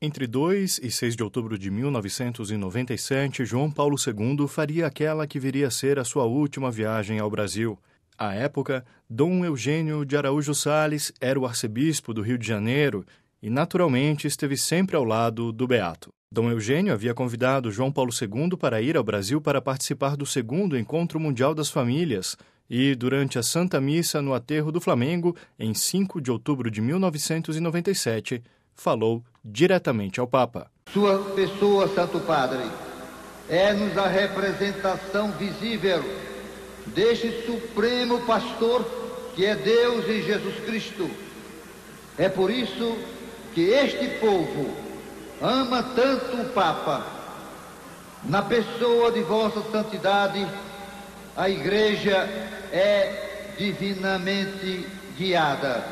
Entre 2 e 6 de outubro de 1997, João Paulo II faria aquela que viria a ser a sua última viagem ao Brasil. À época, Dom Eugênio de Araújo Salles era o arcebispo do Rio de Janeiro e, naturalmente, esteve sempre ao lado do beato. Dom Eugênio havia convidado João Paulo II para ir ao Brasil para participar do 2º Encontro Mundial das Famílias e, durante a Santa Missa no Aterro do Flamengo, em 5 de outubro de 1997, falou diretamente ao Papa. Sua pessoa, Santo Padre, é-nos a representação visível deste supremo pastor que é Deus em Jesus Cristo. É por isso que este povo ama tanto o Papa. Na pessoa de vossa santidade, a Igreja é divinamente guiada,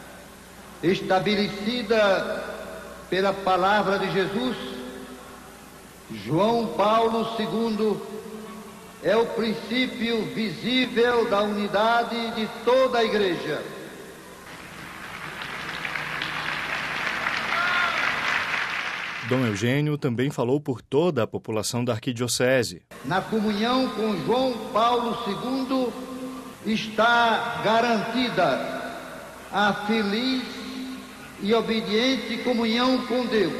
estabelecida pela palavra de Jesus. João Paulo II é o princípio visível da unidade de toda a Igreja. Dom Eugênio também falou por toda a população da arquidiocese. Na comunhão com João Paulo II está garantida a feliz e obediente comunhão com Deus,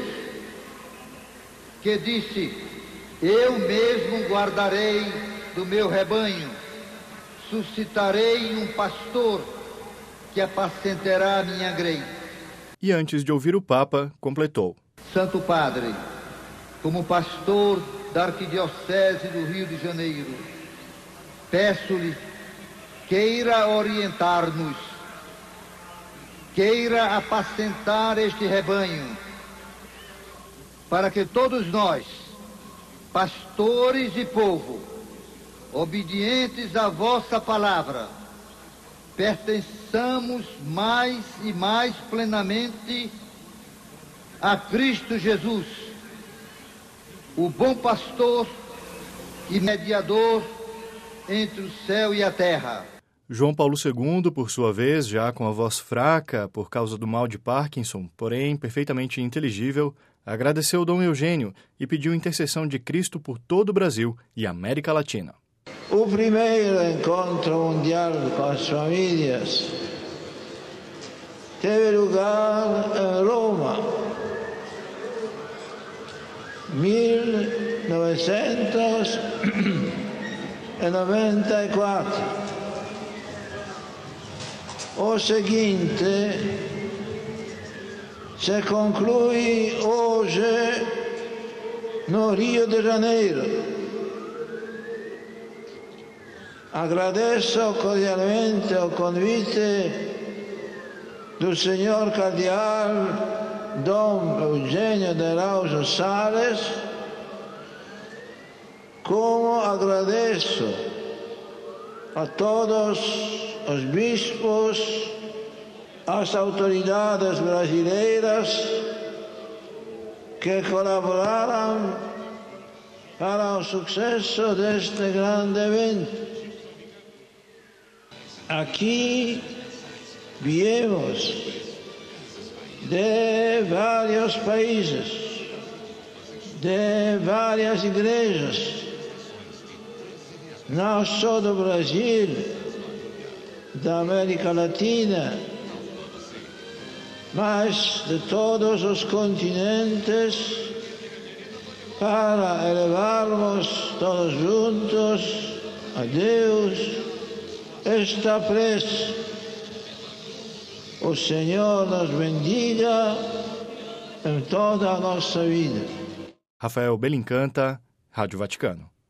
que disse: eu mesmo guardarei do meu rebanho, suscitarei um pastor que apacentará a minha grei. E antes de ouvir o Papa, completou: Santo Padre, como pastor da Arquidiocese do Rio de Janeiro, peço-lhe, queira orientar-nos, queira apacentar este rebanho, para que todos nós, pastores e povo, obedientes à vossa palavra, pertençamos mais e mais plenamente a Cristo Jesus, o bom pastor e mediador entre o céu e a terra. João Paulo II, por sua vez, já com a voz fraca por causa do mal de Parkinson, porém perfeitamente inteligível, agradeceu Dom Eugênio e pediu intercessão de Cristo por todo o Brasil e América Latina. O primeiro encontro mundial com as famílias teve lugar em Roma, 1994. O seguinte se conclui hoje no Rio de Janeiro. Agradeço cordialmente o convite do Senhor Cardeal Dom Eugênio de Araújo Salles, como agradeço a todos os bispos, às autoridades brasileiras que colaboraram para o sucesso deste grande evento. Aqui viemos de vários países, de várias igrejas, não só do Brasil, da América Latina, mas de todos os continentes, para elevarmos todos juntos a Deus esta prece. O Senhor nos bendiga em toda a nossa vida. Rafael Belincanta, Rádio Vaticano.